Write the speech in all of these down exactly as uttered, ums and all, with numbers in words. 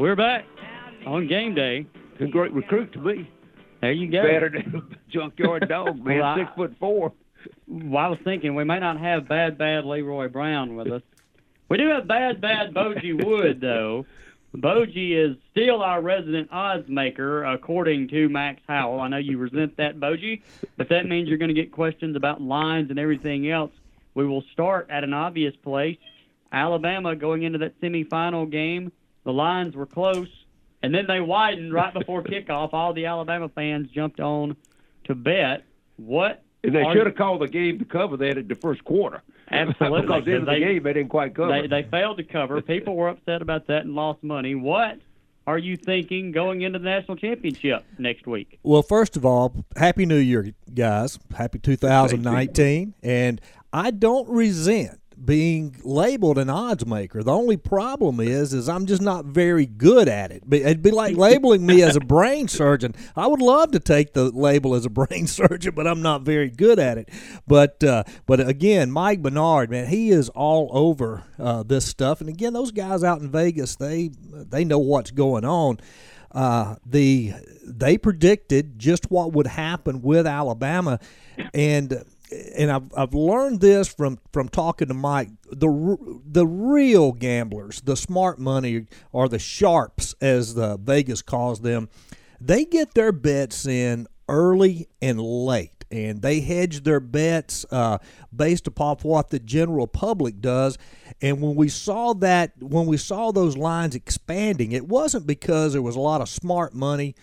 we're back on game day. A great recruit to me. There you go. Better than a junkyard dog, man. Well, Six foot four. Well, I was thinking we may not have bad, bad Leroy Brown with us. We do have bad, bad Bogie Wood, though. Bogie is still our resident odds maker, according to Max Howell. I know you resent that, Bogie, but that means you're going to get questions about lines and everything else. We will start at an obvious place. Alabama going into that semifinal game, the lines were close, and then they widened right before kickoff. All the Alabama fans jumped on to bet. What? And they should have called the game to cover that in the first quarter. Absolutely. Because in the game, they didn't quite cover. They, they failed to cover. People were upset about that and lost money. What are you thinking going into the national championship next week? Well, first of all, Happy New Year, guys. Happy two thousand nineteen. And I don't resent being labeled an odds maker. The only problem is is I'm just not very good at it. It'd be like labeling me as a brain surgeon. I would love to take the label as a brain surgeon, but I'm not very good at it. But uh, but again, Mike Bernard, man, he is all over uh, this stuff. And again, those guys out in Vegas, they they know what's going on. Uh, the they predicted just what would happen with Alabama, and and I've I've learned this from, from talking to Mike. The the real gamblers, the smart money, or the sharps, as the Vegas calls them, they get their bets in early and late, and they hedge their bets uh, based upon what the general public does. And when we saw that, when we saw those lines expanding, it wasn't because there was a lot of smart money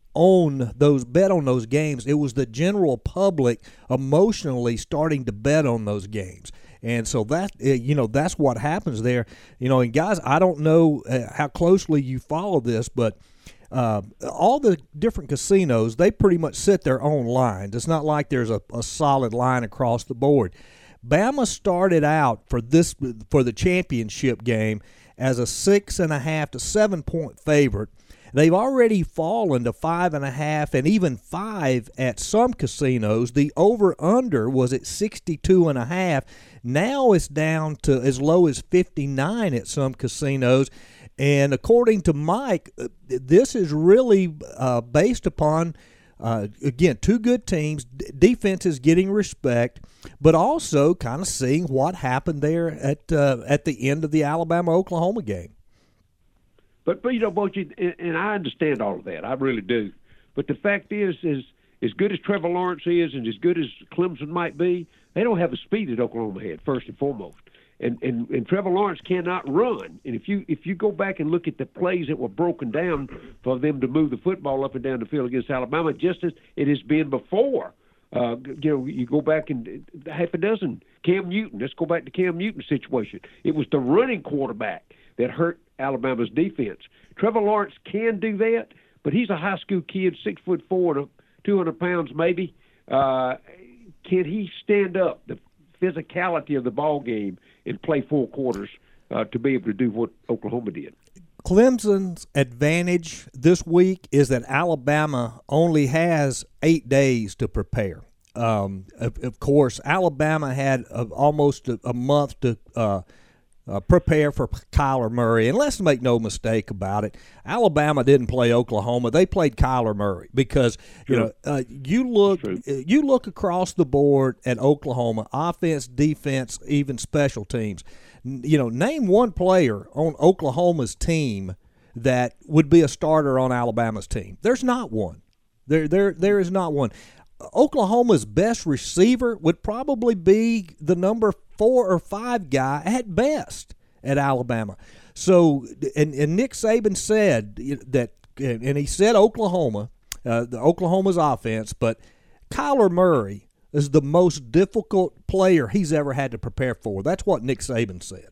on those bet on those games. It was the general public emotionally starting to bet on those games. And so that, you know, that's what happens there. You know, and guys, I don't know how closely you follow this, but uh, all the different casinos, they pretty much set their own lines. It's not like there's a, a solid line across the board. Bama started out for this for the championship game as a six and a half to seven point favorite. They've already fallen to five and a half and even five at some casinos. The over-under was at sixty-two and a half. Now it's down to as low as fifty-nine at some casinos. And according to Mike, this is really uh, based upon, uh, again, two good teams, d- defenses getting respect, but also kind of seeing what happened there at uh, at the end of the Alabama-Oklahoma game. But, but you know, Bogie, and, and I understand all of that. I really do. But the fact is, is as good as Trevor Lawrence is and as good as Clemson might be, they don't have the speed that Oklahoma had, first and foremost. And, and and Trevor Lawrence cannot run. And if you if you go back and look at the plays that were broken down for them to move the football up and down the field against Alabama, just as it has been before. Uh, you know, you go back and half a dozen. Cam Newton, let's go back to Cam Newton's situation. It was the running quarterback that hurt Alabama's defense. Trevor Lawrence can do that, but he's a high school kid, six foot four to two hundred pounds maybe. Uh, can he stand up the physicality of the ball game and play four quarters uh, to be able to do what Oklahoma did? Clemson's advantage this week is that Alabama only has eight days to prepare. Um, of, of course, Alabama had uh, almost a, a month to uh, uh, prepare for Kyler Murray. And let's make no mistake about it, Alabama didn't play Oklahoma. They played Kyler Murray because you True. know uh, you look True. you look across the board at Oklahoma, offense, defense, even special teams. You know, name one player on Oklahoma's team that would be a starter on Alabama's team. There's not one. There, there, there is not one. Oklahoma's best receiver would probably be the number four or five guy at best at Alabama. So, and, and Nick Saban said that, and he said Oklahoma, uh, the Oklahoma's offense, but Kyler Murray is the most difficult player he's ever had to prepare for. That's what Nick Saban said.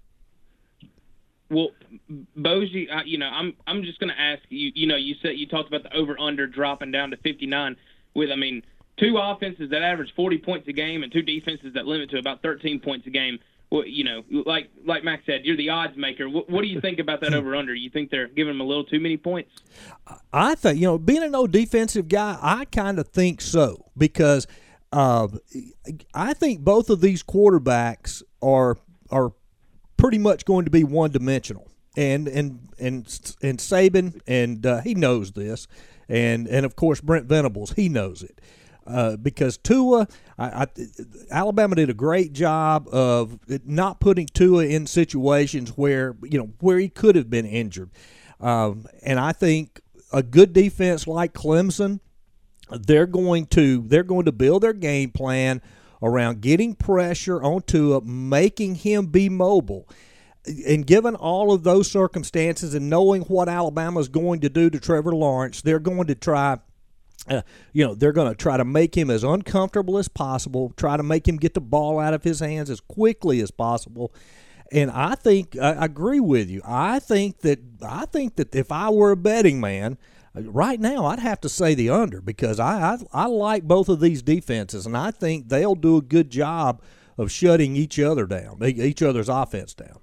Well, Bogie, I, you know, I'm I'm just going to ask you. You know, you said you talked about the over/under dropping down to fifty-nine. With, I mean, two offenses that average forty points a game and two defenses that limit to about thirteen points a game. Well, you know, like like Max said, you're the odds maker. What, what do you think about that over/under? You think they're giving them a little too many points? I think, you know, being a no defensive guy, I kind of think so because. Uh, I think both of these quarterbacks are are pretty much going to be one-dimensional. and and and and Saban, and uh, he knows this, and and of course Brent Venables, he knows it. Uh, because Tua, I, I, Alabama did a great job of not putting Tua in situations where you know where he could have been injured, um, and I think a good defense like Clemson, they're going to they're going to build their game plan around getting pressure on Tua, making him be mobile. And given all of those circumstances and knowing what Alabama is going to do to Trevor Lawrence, they're going to try. Uh, you know, they're going to try to make him as uncomfortable as possible, try to make him get the ball out of his hands as quickly as possible. And I think I agree with you. I think that I think that if I were a betting man, right now I'd have to say the under, because I I, I like both of these defenses, and I think they'll do a good job of shutting each other down, each other's offense down.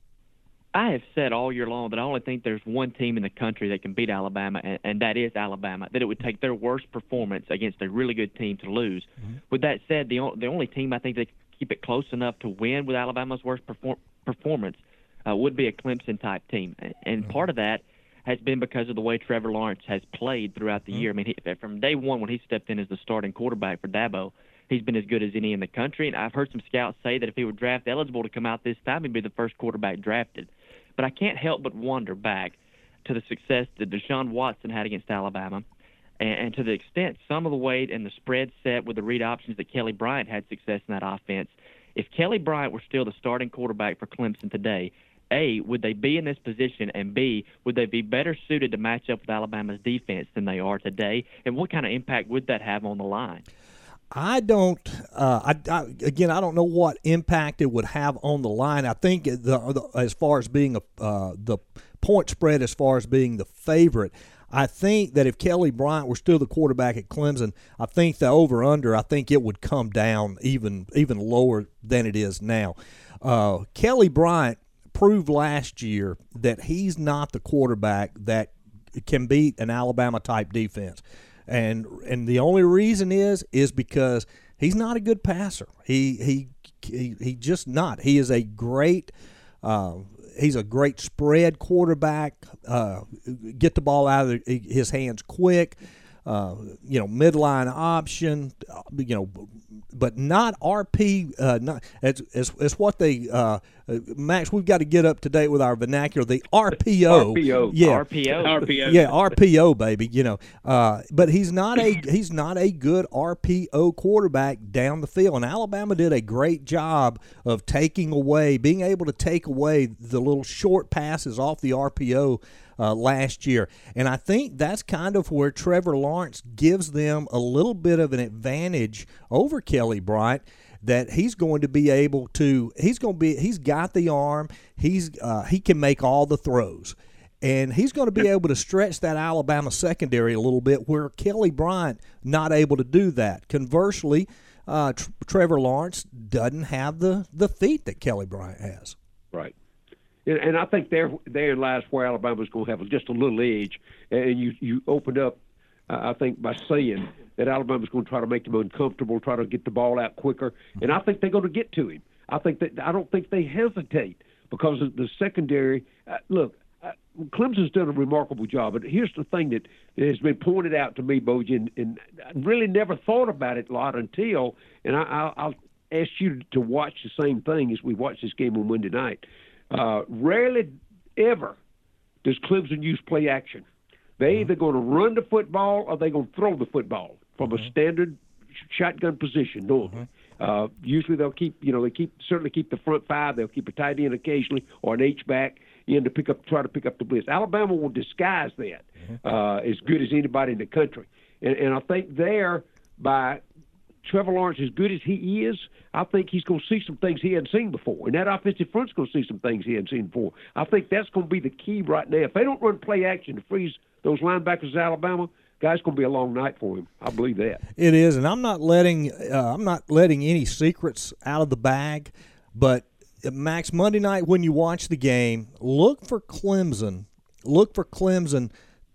I have said all year long that I only think there's one team in the country that can beat Alabama, and, and that is Alabama, that it would take their worst performance against a really good team to lose. Mm-hmm. With that said, the, the only team I think that can keep it close enough to win with Alabama's worst perform, performance uh, would be a Clemson-type team. And, and mm-hmm. part of that has been because of the way Trevor Lawrence has played throughout the mm-hmm. year. I mean, he, from day one when he stepped in as the starting quarterback for Dabo, he's been as good as any in the country. And I've heard some scouts say that if he were draft eligible to come out this time, he'd be the first quarterback drafted. But I can't help but wonder back to the success that Deshaun Watson had against Alabama, and, and to the extent some of the weight and the spread set with the read options that Kelly Bryant had success in that offense. If Kelly Bryant were still the starting quarterback for Clemson today, A, would they be in this position, and B, would they be better suited to match up with Alabama's defense than they are today? And what kind of impact would that have on the line? I don't. Uh, I, I again, I don't know what impact it would have on the line. I think the, the as far as being a uh, the point spread, as far as being the favorite, I think that if Kelly Bryant were still the quarterback at Clemson, I think the over under, I think it would come down even even lower than it is now. Uh, Kelly Bryant proved last year that he's not the quarterback that can beat an Alabama type defense. And and the only reason is is because he's not a good passer. He he he, he just not. He is a great uh, he's a great spread quarterback. Uh, get the ball out of his hands quick. Uh, you know, midline option. You know, but not R P. Uh, not it's, it's it's what they uh, Max. We've got to get up to date with our vernacular. The R P O. R P O. Yeah. R P O. R P O. Yeah, R P O, baby. You know, uh, but he's not a he's not a good R P O quarterback down the field. And Alabama did a great job of taking away, being able to take away the little short passes off the R P O. Uh, last year. And I think that's kind of where Trevor Lawrence gives them a little bit of an advantage over Kelly Bryant, that he's going to be able to, he's going to be, he's got the arm, he's uh, he can make all the throws. And he's going to be able to stretch that Alabama secondary a little bit, where Kelly Bryant not able to do that. Conversely, uh, Tr- Trevor Lawrence doesn't have the, the feet that Kelly Bryant has. Right. And, and I think there there lies where Alabama's going to have just a little edge. And you, you opened up, uh, I think, by saying that Alabama's going to try to make him uncomfortable, try to get the ball out quicker. And I think they're going to get to him. I think that I don't think they hesitate because of the secondary. Uh, look, uh, Clemson's done a remarkable job. But here's the thing that has been pointed out to me, Bojan, and, and I really never thought about it a lot until, and I, I'll, I'll ask you to watch the same thing as we watch this game on Monday night. Uh, rarely ever does Clemson use play action. They either going to run the football or they're going to throw the football from mm-hmm. a standard shotgun position normally. Mm-hmm. Uh, usually they'll keep, you know, they keep certainly keep the front five. They'll keep a tight end occasionally or an H back in to pick up, try to pick up the blitz. Alabama will disguise that mm-hmm. uh, as good as anybody in the country. And, and I think there by Trevor Lawrence, as good as he is, I think he's going to see some things he hadn't seen before. And that offensive front's going to see some things he hadn't seen before. I think that's going to be the key right now. If they don't run play action to freeze those linebackers of Alabama, guys, it's going to be a long night for him. I believe that. It is, and I'm not letting uh, I'm not letting any secrets out of the bag. But Max, Monday night when you watch the game, look for Clemson. Look for Clemson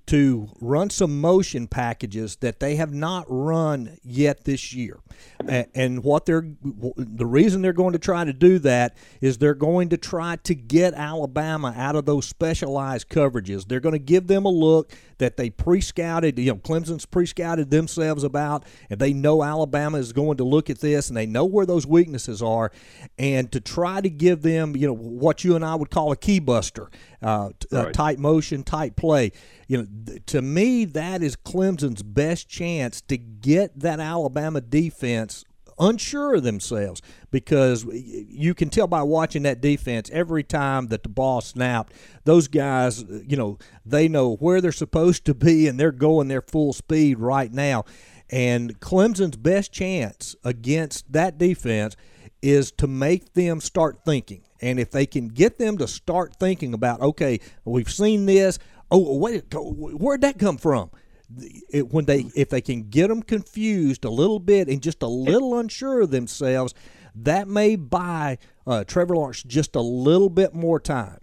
to run some motion packages that they have not run yet this year. And what they're the reason they're going to try to do that is they're going to try to get Alabama out of those specialized coverages. They're going to give them a look that they pre-scouted, you know, Clemson's pre-scouted themselves about, and they know Alabama is going to look at this, and they know where those weaknesses are, and to try to give them, you know, what you and I would call a key buster, uh, right. uh, tight motion, tight play. You know, th- to me, that is Clemson's best chance to get that Alabama defense unsure of themselves, because you can tell by watching that defense every time that the ball snapped, those guys, you know, they know where they're supposed to be and they're going their full speed right now. And Clemson's best chance against that defense is to make them start thinking. And if they can get them to start thinking about, okay, we've seen this, oh, wait, where'd that come from? It, when they, if they can get them confused a little bit and just a little unsure of themselves, that may buy uh, Trevor Lawrence just a little bit more time.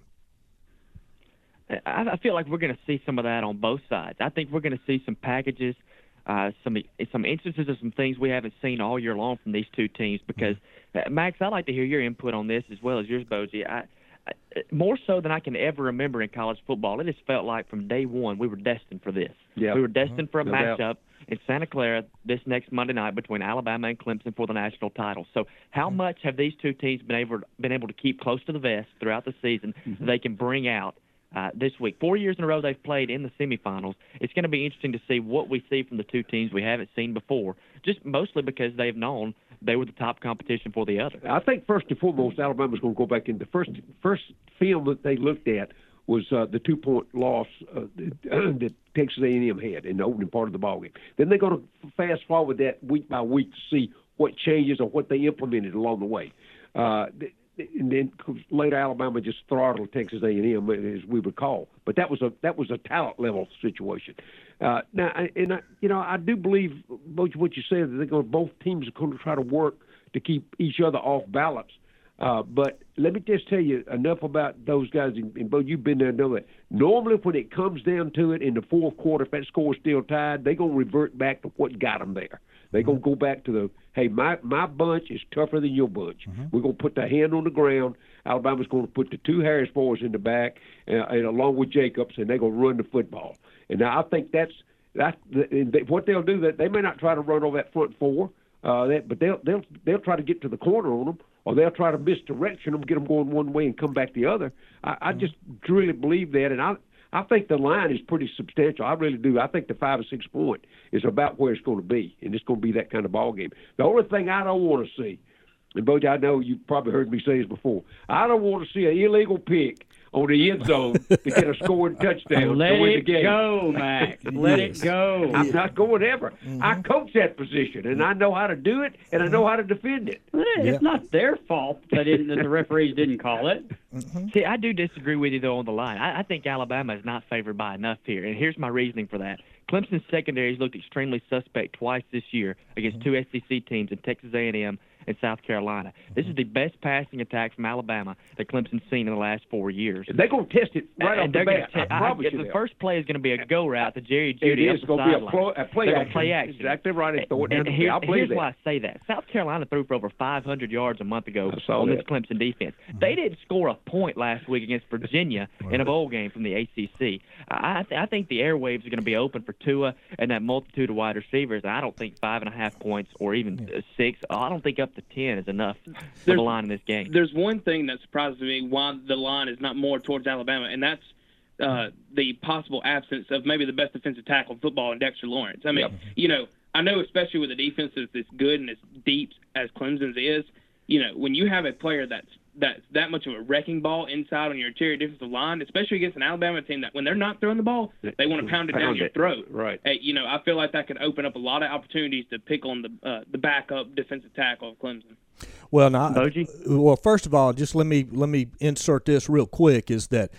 I, I feel like we're going to see some of that on both sides. I think we're going to see some packages, uh, some some instances of some things we haven't seen all year long from these two teams. Because, uh, Max, I'd like to hear your input on this as well as yours, Boji. I, More so than I can ever remember in college football, it just felt like from day one we were destined for this. Yep. We were destined for a No matchup doubt. in Santa Clara this next Monday night between Alabama and Clemson for the national title. So how much have these two teams been able been able to keep close to the vest throughout the season Mm-hmm. that they can bring out uh, this week? Four years in a row they've played in the semifinals. It's going to be interesting to see what we see from the two teams we haven't seen before, just mostly because they've known they were the top competition for the other. I think first and foremost, Alabama's going to go back in. The first first film that they looked at was uh, the two-point loss uh, that Texas A and M had in the opening part of the ballgame. Then they're going to fast forward that week by week to see what changes or what they implemented along the way. Uh, and then later, Alabama just throttled Texas A and M, as we recall. But that was a that was a talent level situation. Uh, now, and I, you know, I do believe both what you said that they're going. Both teams are going to try to work to keep each other off balance. Uh, but let me just tell you enough about those guys, and, and both you've been there and know that. Normally, when it comes down to it in the fourth quarter, if that score is still tied, they're going to revert back to what got them there. They're mm-hmm. going to go back to the, hey, my, my bunch is tougher than your bunch. Mm-hmm. We're going to put the hand on the ground. Alabama's going to put the two Harris boys in the back, uh, and along with Jacobs, and they're going to run the football. And now I think that's that's the, what they'll do. That they may not try to run over that front four, uh, that, but they'll they'll they'll try to get to the corner on them, or they'll try to misdirection them, get them going one way and come back the other. I, I just really believe that, and I I think the line is pretty substantial. I really do. I think the five or six point is about where it's going to be, and it's going to be that kind of ball game. The only thing I don't want to see, and Bojo, I know you probably heard me say this before, I don't want to see an illegal pick on the end zone to get a scoring touchdown. Let to win it the game. go, Max. Let Yes. it go. I'm not going ever. Mm-hmm. I coach that position, and I know how to do it, and I know how to defend it. It's Yeah. not their fault that, it, that the referees didn't call it. See, I do disagree with you, though, on the line. I, I think Alabama is not favored by enough here, and here's my reasoning for that. Clemson's secondary has looked extremely suspect twice this year against two S E C teams in Texas A and M and South Carolina. This is the best passing attack from Alabama that Clemson's seen in the last four years. They're going to test it right and off the they're gonna bat. te- I promise I, you the that. first play is going to be a go route to Jerry It Jeudy is up the going to be a, sideline. plo- a play They're action. gonna play action. Exactly right. They throw it down And the here- field. I believe here's that. why I say that. South Carolina threw for over five hundred yards a month ago I saw on that. this Clemson defense. They didn't score a point last week against Virginia in a bowl game from the A C C. I, I, I think the airwaves are going to be open for Tua and that multitude of wide receivers. I don't think five and a half points or even yeah. six. I don't think up to ten is enough for There's- the line in this game. There's one thing that surprises me why the line is not more towards Alabama, and that's uh, the possible absence of maybe the best defensive tackle in football in Dexter Lawrence. I mean, Yep. you know, I know especially with a defense that's as good and as deep as Clemson's is, you know, when you have a player that's that's that much of a wrecking ball inside on your interior defensive line, especially against an Alabama team that when they're not throwing the ball, they want to pound it down Pound your it. throat. Right. Hey, you know, I feel like that could open up a lot of opportunities to pick on the uh, the backup defensive tackle of Clemson. Well, now, Boji? well, first of all, just let me let me insert this real quick. Is that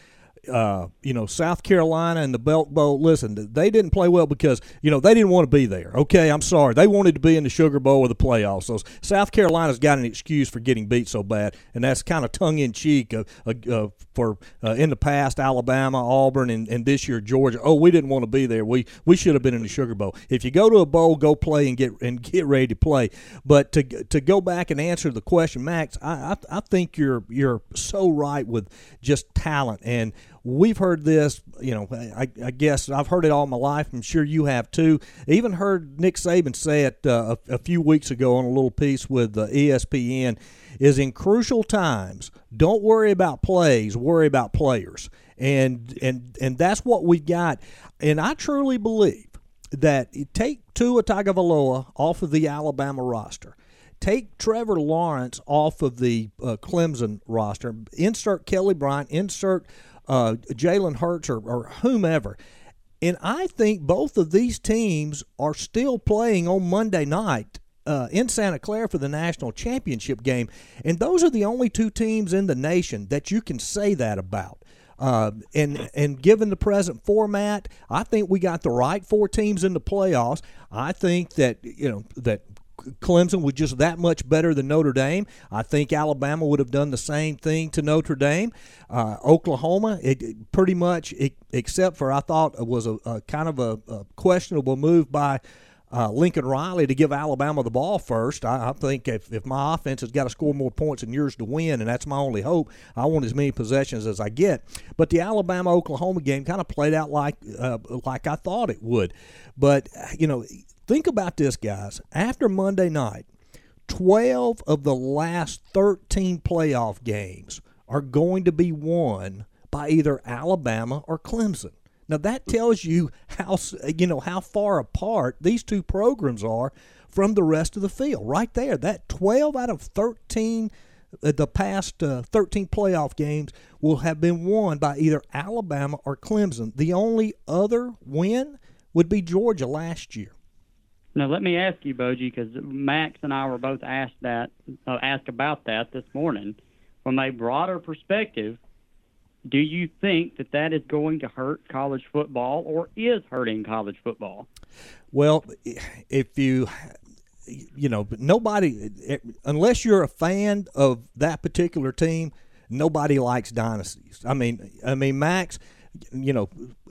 uh, you know, South Carolina and the Belk Bowl, listen, they didn't play well because, you know, they didn't want to be there. Okay, I'm sorry. They wanted to be in the Sugar Bowl or the playoffs. So South Carolina's got an excuse for getting beat so bad, and that's kind of tongue-in-cheek uh, uh, uh, for uh, in the past, Alabama, Auburn, and, and this year Georgia. Oh, we didn't want to be there. We we should have been in the Sugar Bowl. If you go to a bowl, go play and get and get ready to play. But to to go back and answer the question, Max, I I, I think you're you're so right with just talent. And we've heard this, you know, I, I guess I've heard it all my life. I'm sure you have too. Even heard Nick Saban say it uh, a, a few weeks ago on a little piece with uh, E S P N, is in crucial times, don't worry about plays, worry about players. And and and that's what we got. And I truly believe that take Tua Tagovailoa off of the Alabama roster, take Trevor Lawrence off of the uh, Clemson roster, insert Kelly Bryant, insert uh, Jalen Hurts or, or whomever. And I think both of these teams are still playing on Monday night uh, in Santa Clara for the national championship game. And those are the only two teams in the nation that you can say that about. Uh, and and given the present format, I think we got the right four teams in the playoffs. I think that, you know, that Clemson was just that much better than Notre Dame. I think Alabama would have done the same thing to Notre Dame. Uh, Oklahoma, it, it pretty much, it, except for I thought it was a, a kind of a, a questionable move by uh, Lincoln Riley to give Alabama the ball first. I, I think if, if my offense has got to score more points than yours to win, and that's my only hope, I want as many possessions as I get. But the Alabama-Oklahoma game kind of played out like uh, like I thought it would. But, you know, think about this, guys. After Monday night, twelve of the last thirteen playoff games are going to be won by either Alabama or Clemson. Now that tells you how you know how far apart these two programs are from the rest of the field. Right there, that twelve out of thirteen, uh, the past uh, thirteen playoff games will have been won by either Alabama or Clemson. The only other win would be Georgia last year. Now, let me ask you, Boji, because Max and I were both asked that, uh, asked about that this morning. From a broader perspective, do you think that that is going to hurt college football or is hurting college football? Well, if you, you know, nobody, unless you're a fan of that particular team, nobody likes dynasties. I mean, I mean, Max, you know,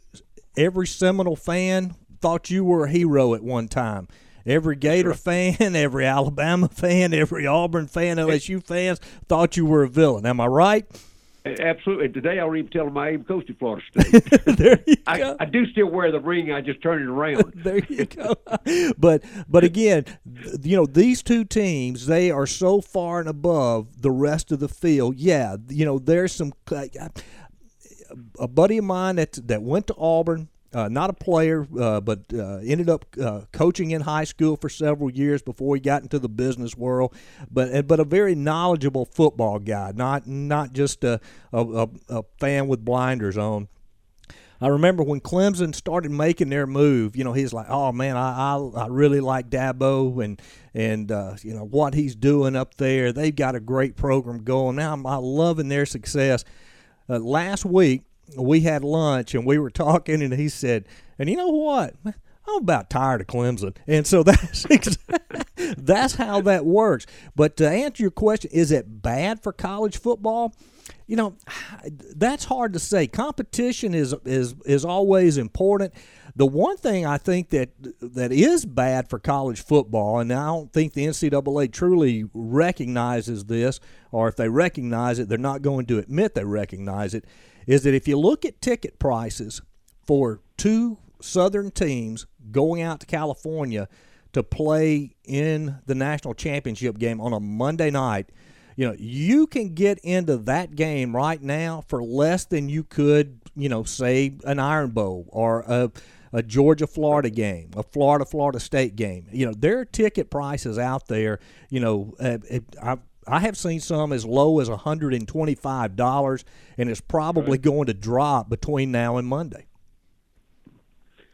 every Seminole fan thought you were a hero at one time. Every Gator right. fan, every Alabama fan, every Auburn fan, L S U fans thought you were a villain. Am I right? Absolutely. Today I'll even tell them I even coached at Florida State. There you I, go. I do still wear the ring. I just turn it around. There you go. But but again, you know, these two teams, they are so far and above the rest of the field. Yeah, you know, there's some a buddy of mine that that went to Auburn. Uh, not a player, uh, but uh, ended up uh, coaching in high school for several years before he got into the business world. But but a very knowledgeable football guy, not not just a, a, a fan with blinders on. I remember when Clemson started making their move, you know, he's like, oh, man, I I, I really like Dabo and, and uh, you know, what he's doing up there. They've got a great program going. Now I'm, I'm loving their success. Uh, last week, we had lunch, and we were talking, and he said, and you know what? I'm about tired of Clemson. And so that's that's how that works. But to answer your question, is it bad for college football? You know, that's hard to say. Competition is is is always important. The one thing I think that that is bad for college football, and I don't think the N C double A truly recognizes this, or if they recognize it, they're not going to admit they recognize it, is that if you look at ticket prices for two Southern teams going out to California to play in the national championship game on a Monday night, you know, you can get into that game right now for less than you could, you know, say an Iron Bowl or a, a Georgia-Florida game, a Florida-Florida State game. You know, there are ticket prices out there, you know, uh, it, I I have seen some as low as one hundred twenty-five dollars, and it's probably going to drop between now and Monday.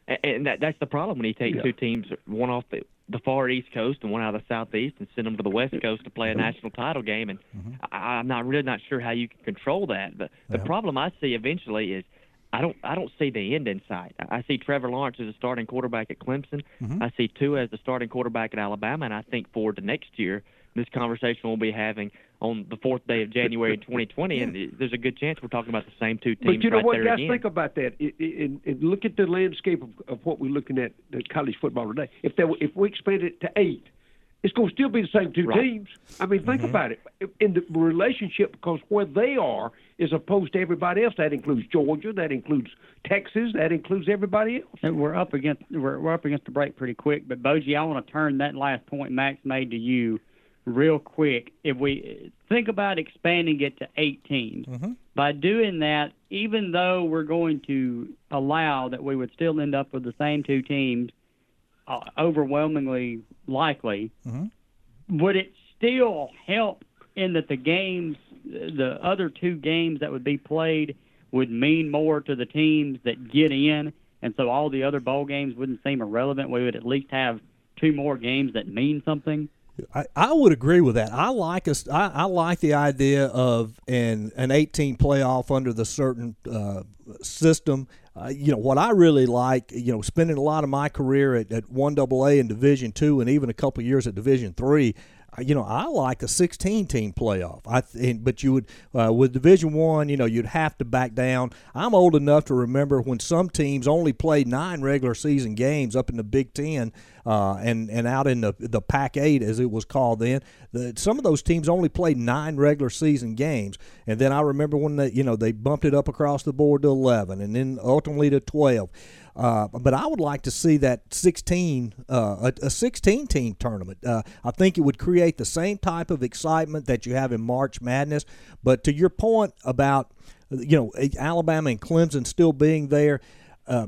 And, and that, that's the problem when you take Yeah. two teams, one off the, the far East Coast and one out of the Southeast, and send them to the West Coast to play a national title game. And Mm-hmm. I, I'm not really not sure how you can control that. But the Yeah. problem I see eventually is I don't I don't see the end in sight. I I see Trevor Lawrence as a starting quarterback at Clemson. Mm-hmm. I see Tua as the starting quarterback at Alabama, and I think forward to next year, this conversation we'll be having on the fourth day of January in twenty twenty, and it- there's a good chance we're talking about the same two teams But you know right what, there guys? again. Think about that. I- I- And, and look at the landscape of, of what we're looking at in college football today. If there, were- if we expand it to eight, it's going to still be the same two Right. teams. I mean, think about it. In the relationship, because where they are as opposed to everybody else, that includes Georgia, that includes Texas, that includes everybody else. And We're up against we're, we're up against the break pretty quick, but Boji, I want to turn that last point Max made to you real quick. If we think about expanding it to eight teams, Mhm. by doing that, even though we're going to allow that we would still end up with the same two teams, uh, overwhelmingly likely, Mhm. would it still help in that the games, the other two games that would be played, would mean more to the teams that get in, and so all the other bowl games wouldn't seem irrelevant? We would at least have two more games that mean something. I, I would agree with that. I like us. I, I like the idea of an an eighteen playoff under the certain uh, system. Uh, you know what I really like. You know, spending a lot of my career at, at one double A and Division two, and even a couple of years at Division three. You know, I like a sixteen team playoff. I th- but you would uh, with Division One, you know, you'd have to back down. I'm old enough to remember when some teams only played nine regular season games up in the Big Ten, uh, and and out in the the Pac eight as it was called then. The, some of those teams only played nine regular season games, and then I remember when they you know they bumped it up across the board to eleven, and then ultimately to twelve. Uh, but I would like to see that sixteen, uh, a, a sixteen team tournament. Uh, I think it would create the same type of excitement that you have in March Madness. But to your point about, you know, Alabama and Clemson still being there, uh,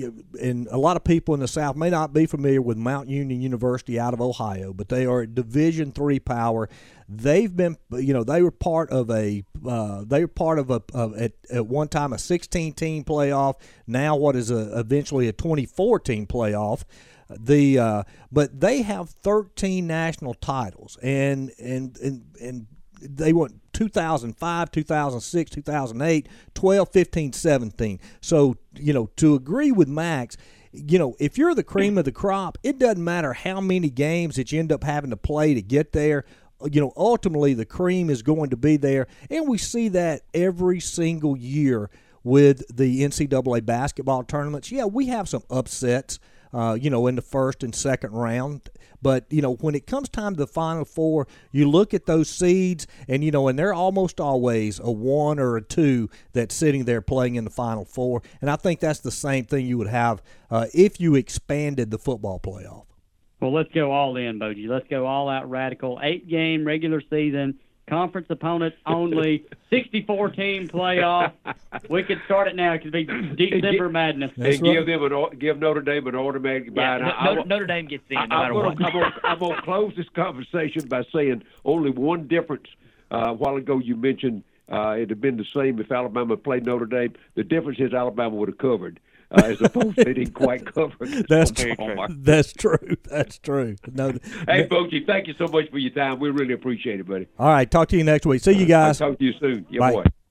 and a lot of people in the South may not be familiar with Mount Union University out of Ohio, but they are a Division three power. They've been, you know, they were part of a, uh, they were part of a, of, at, at one time a sixteen team playoff. Now what is a, eventually a twenty-four team playoff. The uh, but they have thirteen national titles, and and and and they went two thousand five, two thousand six, two thousand eight, twelve, fifteen, seventeen. So, you know, to agree with Max, you know, if you're the cream of the crop, it doesn't matter how many games that you end up having to play to get there. You know, ultimately the cream is going to be there, and we see that every single year with the N C double A basketball tournaments. Yeah, we have some upsets, uh, you know, in the first and second round. But, you know, when it comes time to the Final Four, you look at those seeds, and, you know, and they're almost always a one or a two that's sitting there playing in the Final Four. And I think that's the same thing you would have uh, if you expanded the football playoff. Well, let's go all in, Boji. Let's go all out radical. Eight-game regular season, conference opponents only, sixty-four team playoff. We could start it now. It could be December Madness. That's and right. give them an, give Notre Dame an automatic bye. Yeah, And no, I- I- Notre, Notre Dame gets in no I, matter I'm what. gonna, I'm, gonna, I'm gonna close this conversation by saying only one difference. Uh, a while ago, you mentioned uh, it'd have been the same if Alabama played Notre Dame. The difference is Alabama would have covered, uh, as opposed to they didn't quite cover. That's Very true. true. That's true. That's true. No, Hey, Boji, thank you so much for your time. We really appreciate it, buddy. all right. Talk to you next week. See you guys. I'll talk to you soon. Yeah, Bye. boy.